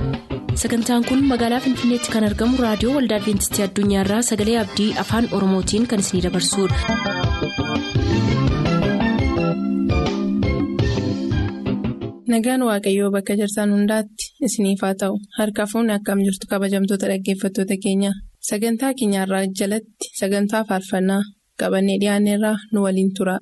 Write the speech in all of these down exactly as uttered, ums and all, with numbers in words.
Sagantaan kun magaalaa Finfinneetti kan argamu raadiyoo Waldaa Adventistii Addunyaarraa Sagalee Abdii Afaan Oromootiin kan isinidabarsudha. Nagaan Waaqayyoo bakka jirtan hundaatti isiniif haa ta'u. Harka fuunni akkam jirtu kabajamtoota dhaggeeffattoota keenya. Sagantaa keenyarraa jalatti sagantaa faarfannaa qabannee dhiyaanneerraa nu waliin tura.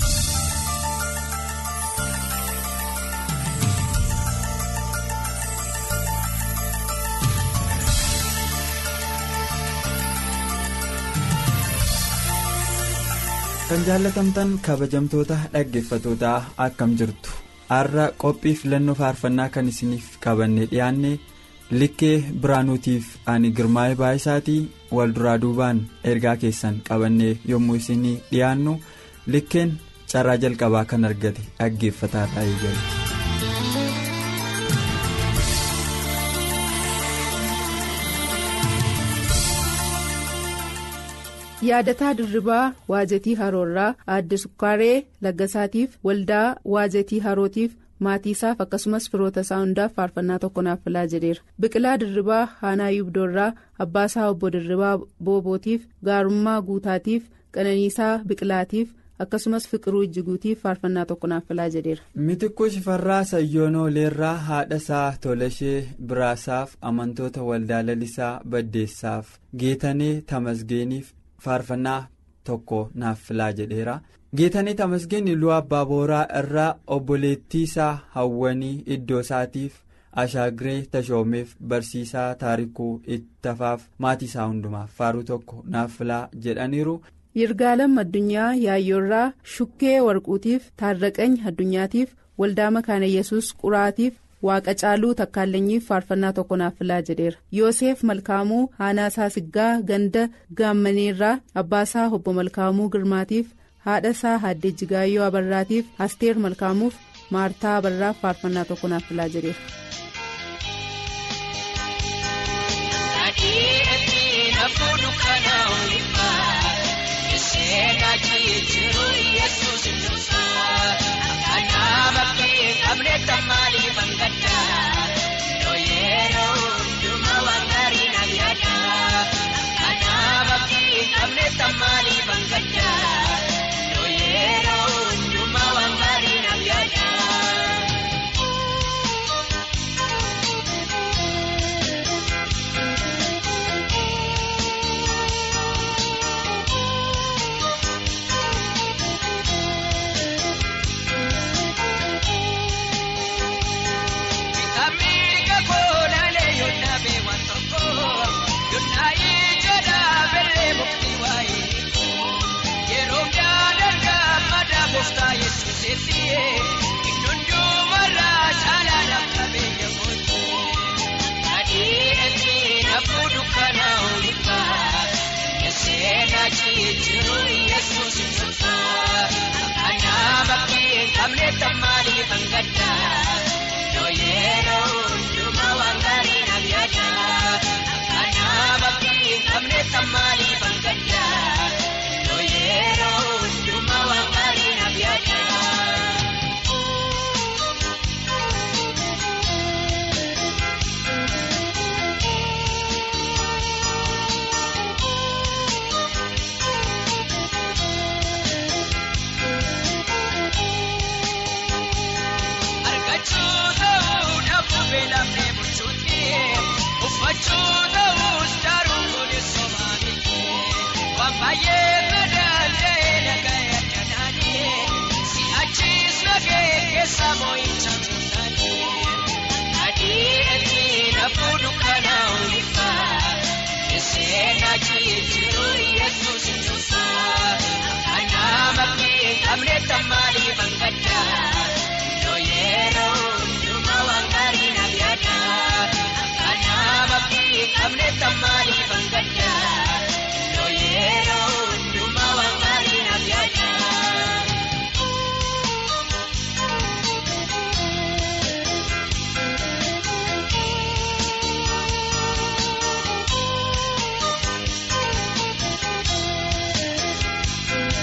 Kan jaallatamtan kabajamtoota dhaggeeffattootaa akkam jirtu. Har'a qophii filannoo faarfannaa kan isiniif qabannee dhiyaanne likkee biraanuutiif ani girmaa'ee baay'isaatii wal duraa duubaan ergaa keessan qabannee yommuu isinii dhiyaannu likkeen carraa jalqabaa kan argate dhaggeeffataa ta'ee jira. Yaadataa Dirribaa Waazetii Haroorraa Aadde Sukkaaree Laggasaatiif Waldaa Waazetii Harootiif maatiisaaf akkasumas firoota isaa hundaaf faarfannaa tokko naaf filaa jedheera. Biqilaa Dirribaa Haanaa Yubdoorraa Abbaasaa Obbo Dirribaa Boobootiif Gaarummaa Guutaatiif Qananiisaa Biqilaatiif akkasumas Fiqiruu Ijjiguutiif faarfannaa tokko naaf filaa jedheera. Mitikkuu Shifarraa Sayyoonoleerraa haadha isaa Tolashee Biraasaaf amantoota waldaa Lalisaa Baddeessaaf Geetanee Tamasgeeniif faarfannaa tokko naaf filaa jedheera. Geetanee Tamasgeen Iluu Abbaa Booraa irraa obboleettii isaa Hawwanii iddoo isaatiif Ashaagiree Tashoomeef barsiisaa Taarikuu Ittafaaf maatii isaa hundumaaf faaruu tokko naaf filaa jedhaniiru. Yirgaalam Addunyaa Yaayyoorraa Shukkee Warquutiif Taarraqany Addunyaatiif Waldaa Makaana Yesuus Quraatiif Waaqa Caaluu Takkaallenyiif faarfannaa tokko naaf filaa jedheera. Yoosef Malkaamuu Haanaasaa Siggaa Ganda Gaammaneerraa Abbaasaa Obbo Malkaamuu Girmaatiif haadhasaa Haaddee Jigaayyoo Abarraatiif Asteer Malkaamuuf Maartaa Abarraaf faarfannaa tokko naaf filaa jedheera.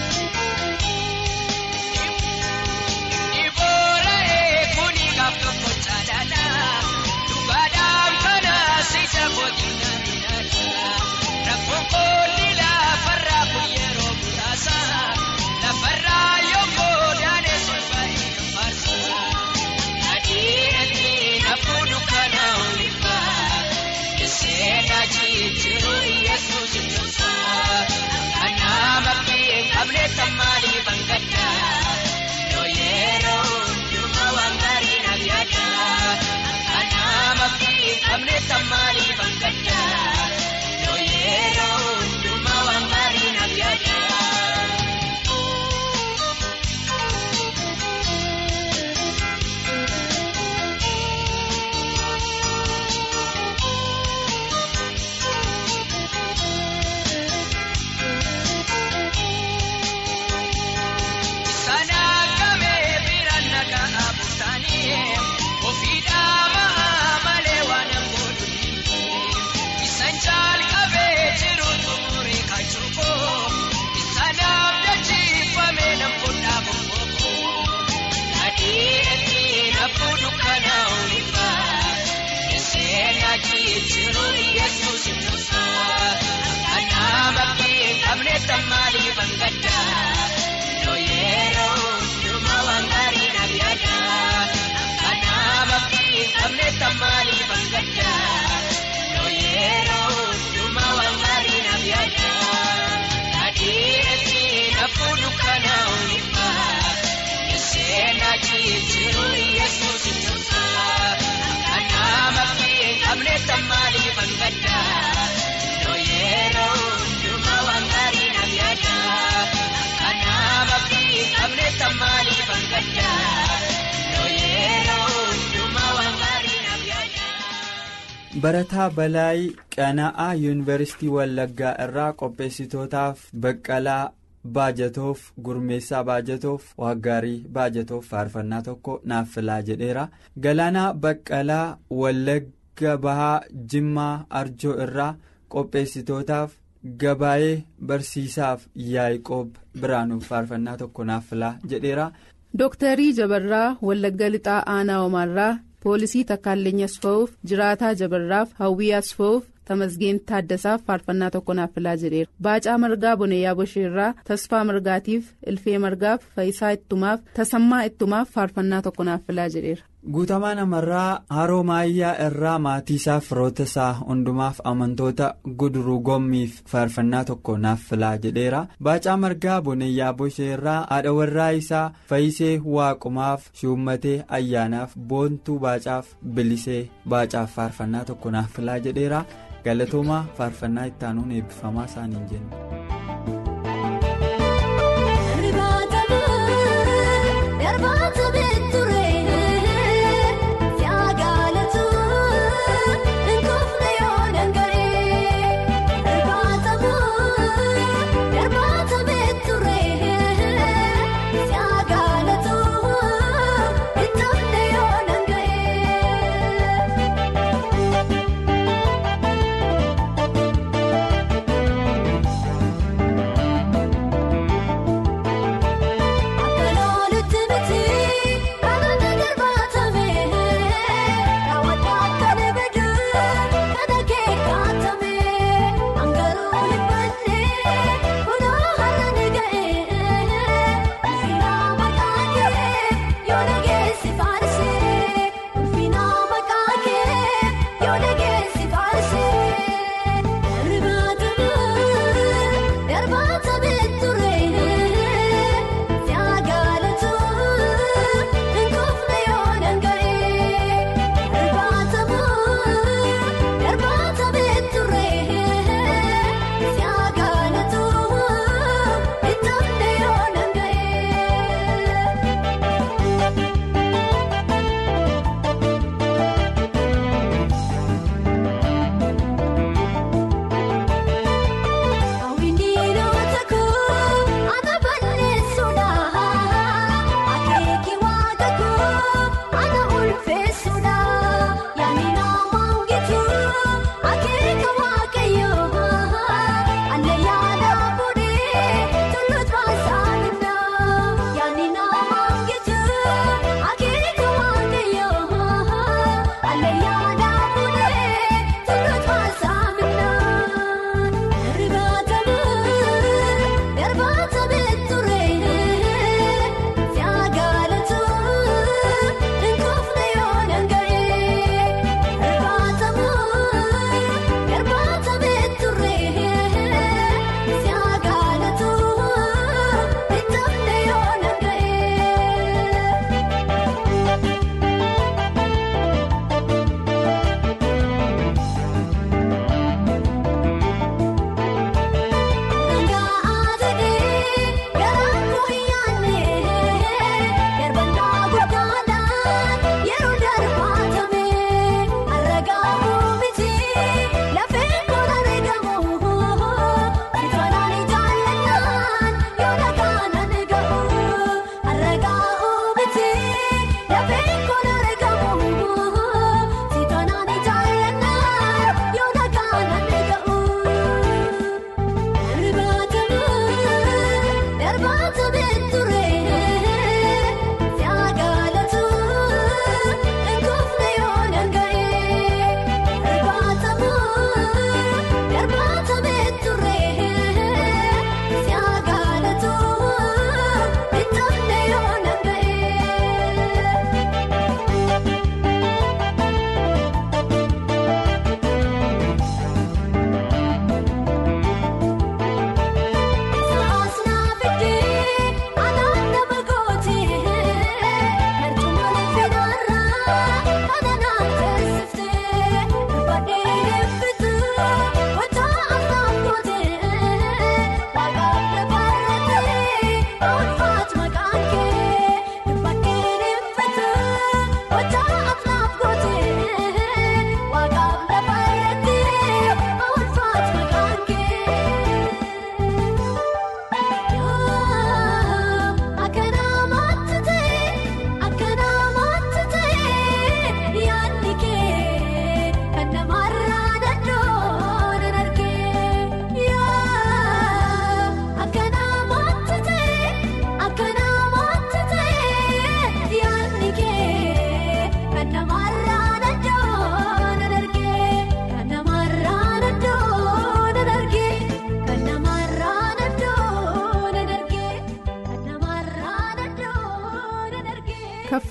Ibooree kuni gaaf tokko. Barataa Balaayii Qana'aa Yuunivarsiitii Wallaggaa irraa qopheessitootaaf Baqqalaa Baajatoof Gurmeessaa Baajatoof Waggaarii Baajatoof faarfannaa tokko naaf filaa jedheera. Galaanaa Baqqalaa Wallagga Bahaa Jimmaa Arjoo irraa qopheessitootaaf Gabaayee Barsiisaaf Yaaqoob Biraanuuf faarfannaa tokko naaf filaa jedheera. Dooktarii Jabarraa Wallagga Lixaa Aanaa Omaarraa Poolisii Takkaalleenya Asfa'uuf Jiraataa Jabarraaf Hawwii Asfa'uuf Tamasgeen Taaddasaaf faarfannaa tokko naaf filaa jedheera. Baacaa Margaa Boneeyyaa Bosheerraa Tasfaa Margaatiif Ilfee Margaaf Faayisaa Ittumaaf Tasammaa Ittumaaf faarfannaa tokko naaf filaa jedheera. Guutamaa Namarraa Haroo Maayyaa irraa maatiisaaf firoota isaa hundumaaf amantoota Guduruu Gommiif faarfannaa tokko naaf filaa jedheera. Baacaa Margaa Boneeyyaa Bosheerraa haadha warraa isaa Faayisee Waaqumaaf Shummatee Ayyaanaaf Boontuu Baacaaf Bilisee Baacaaf faarfannaa tokko naaf filaa jedheera. Galatoomaa faarfannaa ittaanuun eebbifamaa isaaniin jenna.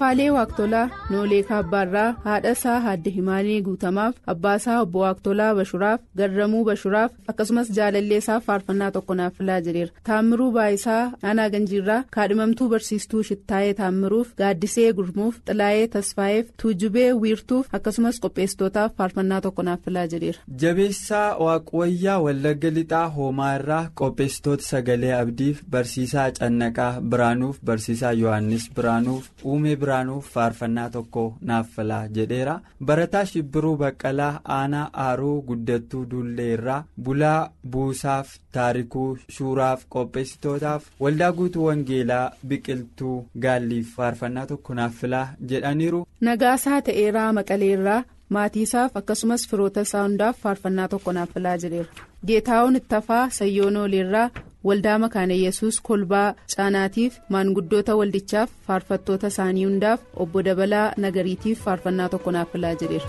Asaffaalee Waaqtolaa Noolee Kaabbaarraa haadha isaa Haadde Himaanii Guutamaaf abbaa isaa obbo Waaqtolaa Bashuraaf Garramuu Bashuraaf akkasumas jaalallee isaaf faarfannaa tokko naaf filaa jedheera. Taammiruu Baayisaa Aanaa Ganjiirraa kaadhimamtuu barsiistuu Shittaayee Taammiruuf Gaaddisee Gurmuuf Xilaayee Tasfaayeef Tuujubee Wiirtuuf akkasumas qopheessitootaaf faarfannaa tokko naaf filaa jedheera. Jabeessaa Waaqwayyaa Wallagga Lixaa Hoomaa irraa qopheessitoota Sagalee Abdiif barsiisaa Cannaqaa Biraanuuf barsiisaa Yohaannis Biraanuuf Uumee Biraanuuf faarfannaa tokko naaf filaa jedheera. Barataa Shibbiruu Baqqalaa Aanaa Aaruu Guddattuu Dullee irraa Bulaa Buusaaf Taarikuu Shuuraaf qopheessitootaaf Waldaa Guutuu Wangeelaa Biqiltuu Gaalliif faarfannaa tokko naaf filaa jedhaniiru. Nagaasaa Ta'eeraa Maqaleerraa maatii isaaf akkasumas firoota isaa hundaaf faarfannaa tokko naaf filaa jedheera. Geetaawwan Ittafaa Sayyoonooleerraa Waldaa Makaana Yesuus Kolbaa Caanaatiif maanguddoota waldichaaf faarfattoota isaanii hundaaf obbo Dabalaa Nagariitiif faarfannaa tokko naaf filaa jedheera.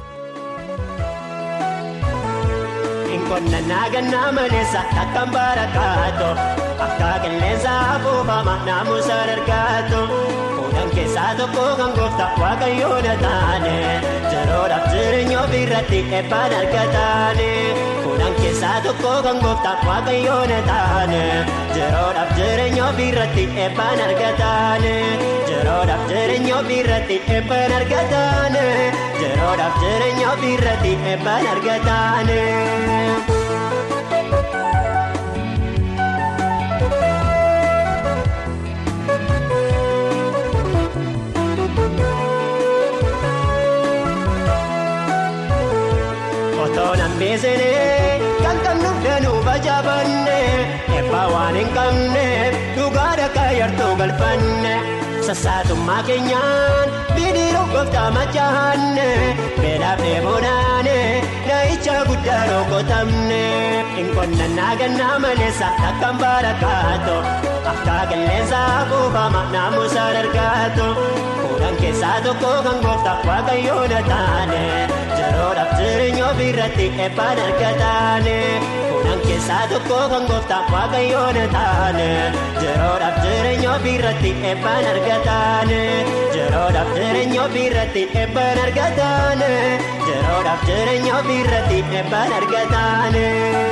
Inkonna naagannaa maleessa takkaan barakaato akka qilleensa afuufama naamusa dargaato fuudhan keessaa tokko kan goofta waaqayyoon taane yeroodhaaf jireenya ofirratti eebbaan argataane fuudhan keessaa tokko kan goofta waaqayyoon taane yeroodhaaf jireenya ofirratti eebbaan argataane yeroodhaaf jireenya ofirratti eebbaan argataane yeroodhaaf jireenya ofirratti eebbaan argataane. Otoonaan beesenee kan qabnu danuu bajaabanne eebbaa waan hin qabne dhugaa dhaqaa yartuu galfanne sassaatummaa keenyaan bidiruu gooftaa machaanne beelaaf dheebonaane naayicha guddaa rokotamne inkonna naagannaa maleessa takkaan barakaato akka qilleensa afuufama naamusa dargaato fuudhan keessaa tokko kan goofta waaqayyoon taane yeroodhaaf jireenya ofirratti eebbaan argataane fuudhan keessaa tokko kan goofta waaqayyoon taane yeroodhaaf jireenya ofirratti eebbaan argataane yeroodhaaf jireenya ofirratti eebbaan argataane yeroodhaaf jireenya ofirratti eebbaan argataane.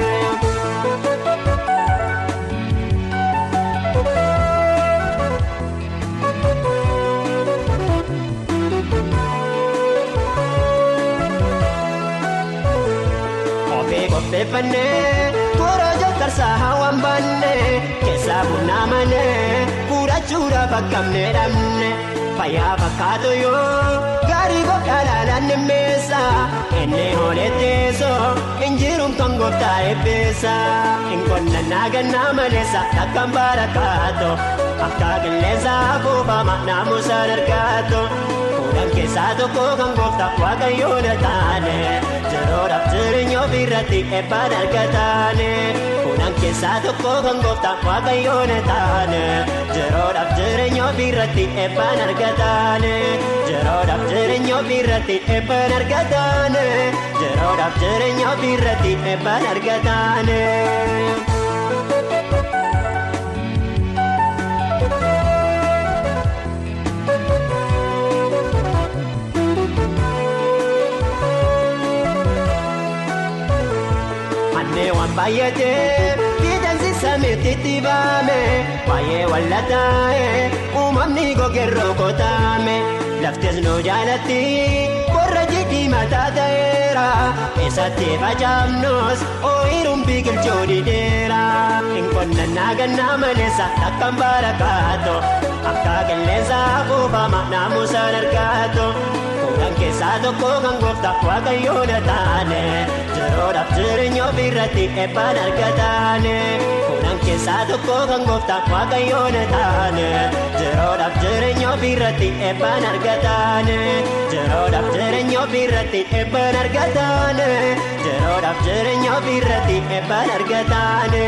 Beefannee korojoo tarsaa hawaan baannee keessaa bunaa manee fudhachuudhaaf akkamne dhabne fayyaa fakkaatu yoo gaarii godhaa laanne meessa inni hoolee teessoo injiruun kan gooftaa eebbeessa inkonna naagannaa maleessa takkaan barakaato akka qilleensa afuufama naamusa dargaato fuudhan keessaa tokko kan gooftaa waaqayyoon taane yeroodhaaf jireenya ofirratti eebbaan argataane fuudhan keessaa tokko kan gooftaa waaqayyoon taane yeroodhaaf jireenya ofirratti eebbaan argataane yeroodhaaf jireenya ofirratti eebbaan argataane yeroodhaaf jireenya ofirratti eebbaan argataane. Waan baay'atee fiidansi samiitti baame baay'ee wallataa'e uumamni gogerroo kotaame laftis nu jaalatti qorra jidhii mataa ta'eera eessatti facaafnus ooyiruun biqilchuu dideera inkonna naagannaa maleessa takkaan barakaato akka qilleensa afuufama naamusa dargaato fuudhan keessaa tokko kan goofta waaqayyoon taane yeroodhaaf jireenya ofirratti eebbaan argataane fuudhan keessaa tokko kan goofta waaqayyoon taane yeroodhaaf jireenya ofirratti eebbaan argataane yeroodhaaf jireenya ofirratti eebbaan argataane yeroodhaaf jireenya ofirratti eebbaan argataane.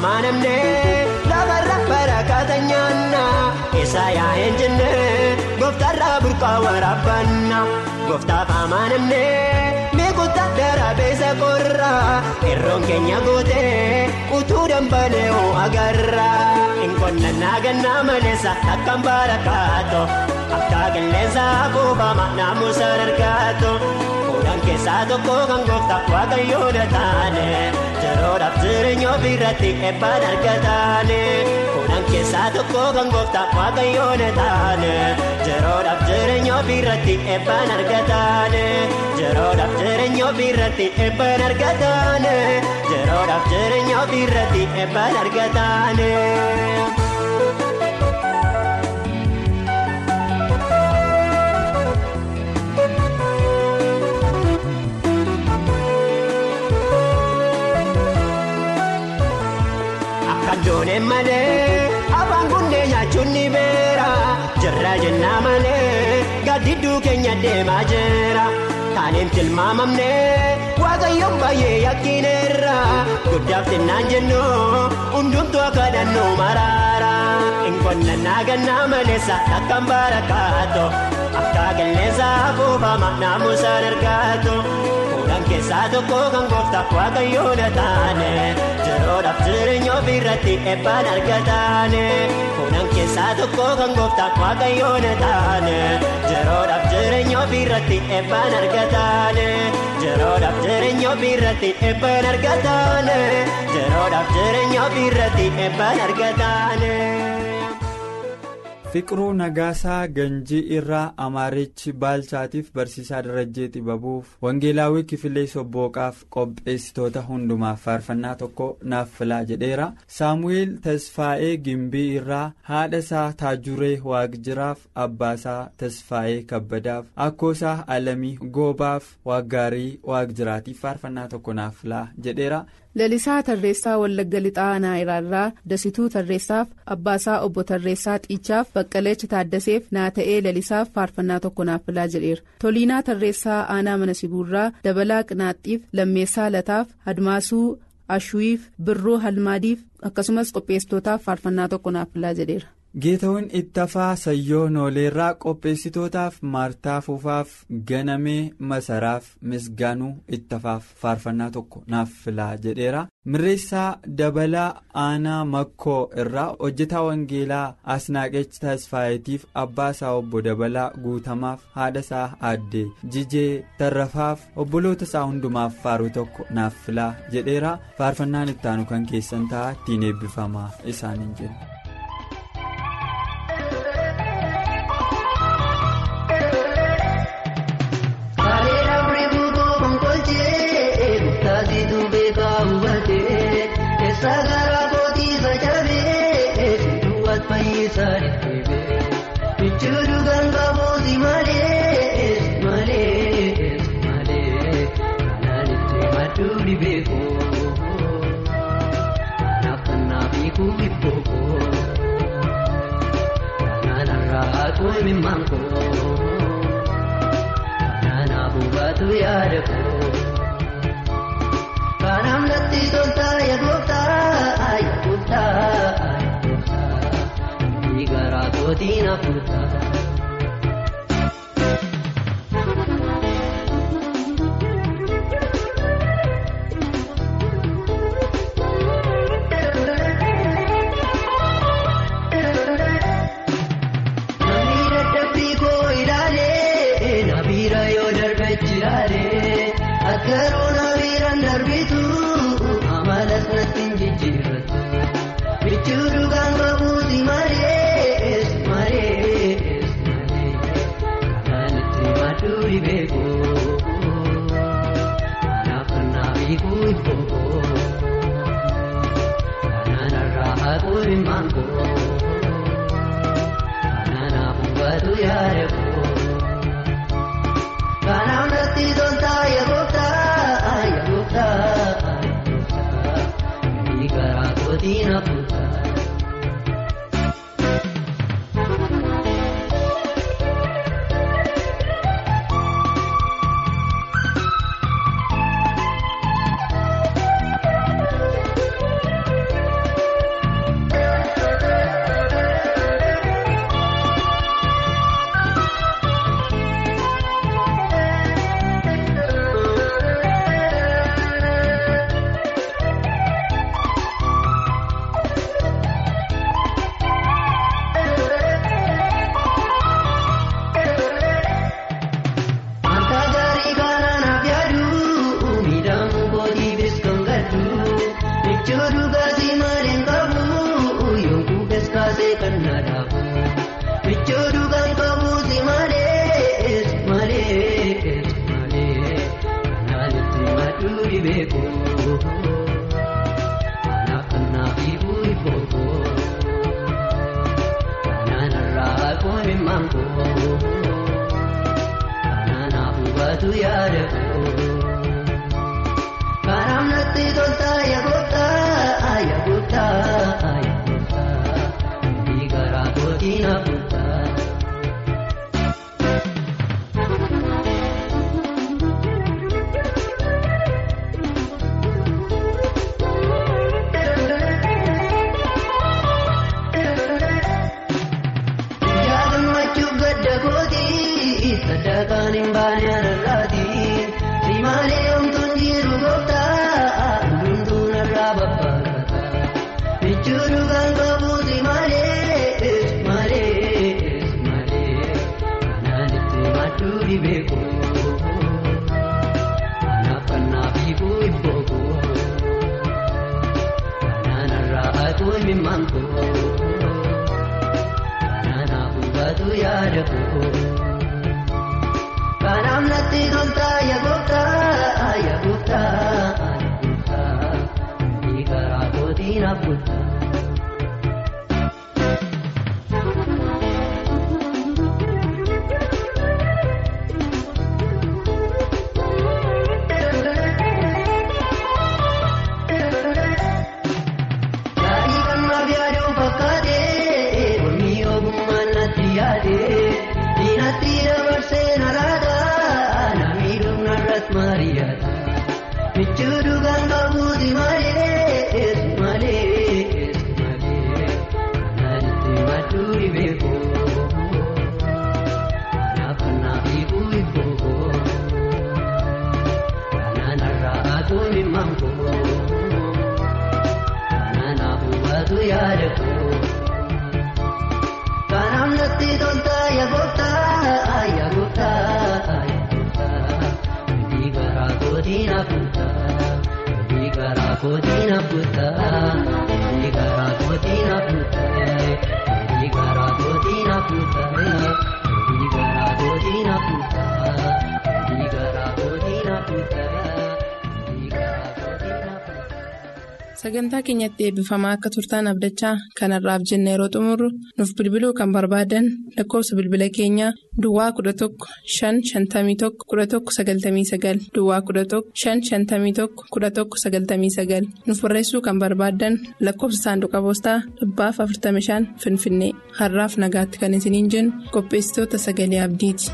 Amanamne lafarra barakata nyaanna isa yaa'een jenne gooftarraa burqaa waraabbanna gooftaaf amanamnee meeqota daraabeessa qorraa irroon keenya gootee utuu dambalee hoo agarra inqonnannaa gannaa maleessa akkan barakaato akka qilleensa buufama naamusa argato kudhan keessaa tokko kan gooftaa waaqayyoodha taane yeroodhaaf jireenya ofirratti eebbaan argataane kudhan keessaa tokko kan gooftaa waaqayyoodha taane yeroodhaaf jireenya ofirratti eebbaan argataane yeroodhaaf jireenya ofirratti eebbaan argataane yeroodhaaf jireenya ofirratti eebbaan argataane. Jooneen malee afaan kunneen nyaachuun ni beera jirra jennaa malee gaaddiduu keenya deemaa jira taaneen tilmaamamnee waaqayyoon baay'ee yakkineerra guddaaf xinnaan jennu hundumtuu akka dhannoo maraara inqonnannaa gannaa maleessa akkan barakaato akka qilleensa buufama naamusa argato kudhan keessaa tokko kan gooftaa waaqayyoodha taane yeroodhaaf jireenya ofirratti eebbaan argataane kudhan keessaa tokko kan gooftaa waaqayyoodha taane yeroodhaaf jireenya ofirratti eebbaan argataane yeroodhaaf jireenya ofirratti eebbaan argataane yeroodhaaf jireenya ofirratti eebbaan argataane. Fiqiruu Nagaasaa Ganjii irraa Amaarichi Baalchaatiif Barsiisaa Darajjee Xibabuuf Wangeelaawwi Kifilee Sobbooqaaf qopheessitoota hundumaaf faarfannaa tokko naaf filaa jedheera. Saamu'eel Tasfaa'ee Gimbii irraa haadhasaa Taajuree Waaqjiraaf abbaasaa Tasfaa'ee Kabbadaaf akkoosaa Alamii Goobaaf Waaggaarii Waaqjiraatiif faarfannaa tokko naaf filaa jedheera. Lalisaa Tarreessaa Wallagga Lixaa Naayiraarraa Dasituu Tarreessaaf abbaasaa obbo Tarreessaa Xiichaaf Baqqaleechi Taaddaseef Naata'ee Lalisaaf faarfannaa tokko naaf filaa jedheera. Toliinaa Tarreessaa Aanaa Mana Sibuurraa Dabalaa Qinaaxxiif Lammeessaa Lataaf Admaasuu Ashuwiif Birroo Halmaadiif akkasumas qopheessitootaaf faarfannaa tokko naaf filaa jedheera. Geetawwan Ittafaa Sayyoo Nooleerraa qopheessitootaaf Maartaa Fuufaaf Ganamee Masaraaf Misgaanuu Ittafaaf faarfannaa tokko naaf filaa jedheera. Mirreessaa Dabalaa Aanaa Makkoo irraa hojjetaa Wangeelaa Asnaaqech Tasfaayeetiif abbaasaa obbo Dabalaa Guutamaaf haadhasaa Aaddee Jijee Tarrafaaf obboloota isaa hundumaaf faaruu tokko naaf filaa jedheera. Faarfannaan ittaanu kan keessan ta'a ittiin eebbifamaa isaaniin jenna. Sagara koti sajabee duwwaat fayyisaa dhibee bichuu ganga booti malee malee malee kanaan itti madduu dhibee koo kanaaf kanaaf hiikuu hibboo koo kanaan har'aa koo himimmaan koo kanaan abubaatu yaada koo. Kanam natti tolta ya gooftaa ya gooftaa ya gooftaa dhiigaraa kootiin hafuutaa. Namni dadhabbii koo ilaalee nabiira yoo darbechi ilaalee akkaroo nabiiraan darbitu. Amalas natin jijjiirratu bichuu dhugaan bahuuti malee malee malee kanaan itti madduu dhibee koo kanaaf kanaaf hiikuu hibboo koo kanaan har'aa haakuu himmaan koo kanaan abubaatu yaada koo kanaaf natti toltaa ya gooftaa ya gooftaa. Tina puta. beeku naafannaa fi bu'ii bookoo kananarraa kooni maangoo kananaaf hubatu yaada koo kanaan natti toltaa yaagootaa yaagootaa yaagootaa dhiigaraa kootiin hafuutaa. Kan imbaane arraati simaalee omtuun jiru gooftaa hunduu narraa babbaata michuudhu kan qabu simaalee simaalee simaalee kanaan itti madduu dhibeeku kanaaf kannaaf hiikuu ibbooku kanaan irraa atuu himimmaanku kanaanaaf hubatu yaada koo. Kanaan natti toltaa yaagootaa yaagootaa yaagootaa dhiigaraa kootiin hafuutaa. Gaarii kan maaf yaaduu fakkaatee wanni ogummaan natti yaadee diinatti dabarsee nalaata. Mariyaata michuudhu kan qabuuti malee malee malee kanaan itti madduu dhibeeku kanaaf kannaaf hiikuu ibbooku kanaan irraa atuu himimmaanku kanaanaaf hubatu yaada koo kanaaf natti toltaa yaagootaa yaagootaa. Koodina puta, digara koodina puta, digara koodina puta, digara koodina puta, digara koodina puta, digara koodina puta, digara koodina puta. Sagantaa keenyatti eebbifamaa akka turtaan abdachaa kanarraaf jenne yeroo xumurru nuuf bilbiluu kan barbaadan lakkoofsa bilbila keenyaa Duwwaa kudha tokko shan shantamii tokko kudha tokko sagaltamii sagal Duwwaa kudha tokko shan shantamii tokko kudha tokko sagaltamii sagal nuuf barreessuu kan barbaadan lakkoofsa saanduqa poostaa dhibbaaf afurtamii shan Finfinnee har'aaf nagaatti kan isiniin jennu qopheessitoota sagalee abdiiti.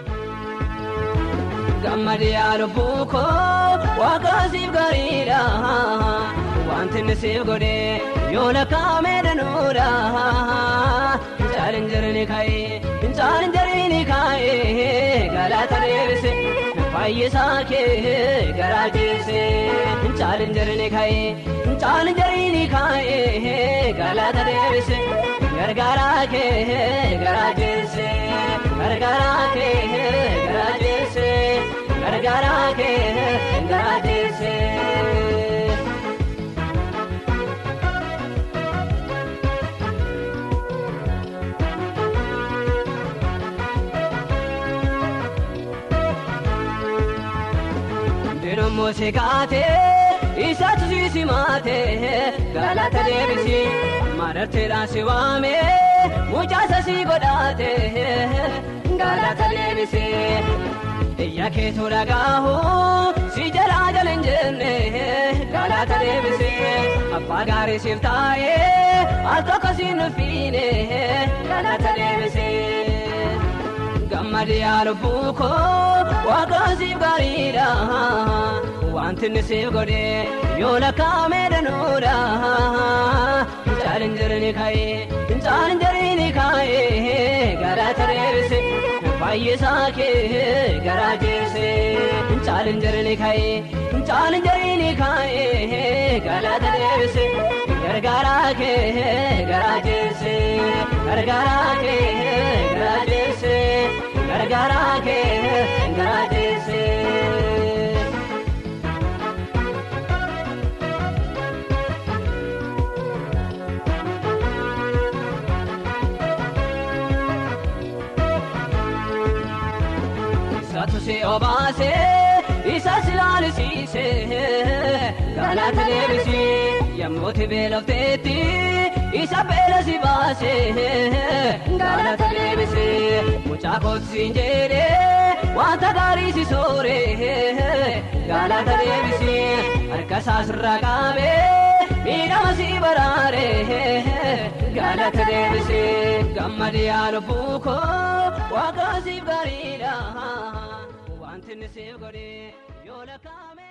Gammadee lubbuu koo waaqaasiif gariidha wanti nisiif godhee yoo lakkaa'amee danuudha hinjaalin jirni kaayee hinjaalin jirni kaayee galata deebise fayyisaa kee garaa jeese hinjaalin jirni kaayee hinjaalin jirni kaayee galata deebise gargaaraa kee garaa jeese gargaaraa kee garaa jeese gargaaraa kee garaa jeese. Muuziqaate isaatu si maate galata deebisi mararteedhaan si waame mucaasa si godhaate galata deebisi iyya keetu dhagaahu si jalaa jala hin jenne galata deebisi abbaa gaarii siif taa'ee al tokko si nufiine galata deebisi. Gammadee lubbuu koo waaqaasiif gariidha wanti nisiif godhee yoo lakkaa'amee danuudha hinjaalin jirni kaayee hinjaalin jirni kaayee galata deebise fayyisaa kee garaa jeese hinjaalin jirni kaayee hinjaalin jirni kaayee galata deebise gargaaraa kee garaa jeese gargaaraa kee garaa jeese gargaaraa kee garaa jeese. Isaatu si obaase isa silaalisiisee galata deebisee yemmuu beelofteetti isa beela si baasee galata deebisee mucaa kootiin jedhee wanta gaarii si sooree galata deebisee harka saasirraa qaabee miidhama si baraaree galata deebisee gammadee lubbuu koo waaqa siif gaariidha wanti inni siif godhee yoo lakkaa'ame.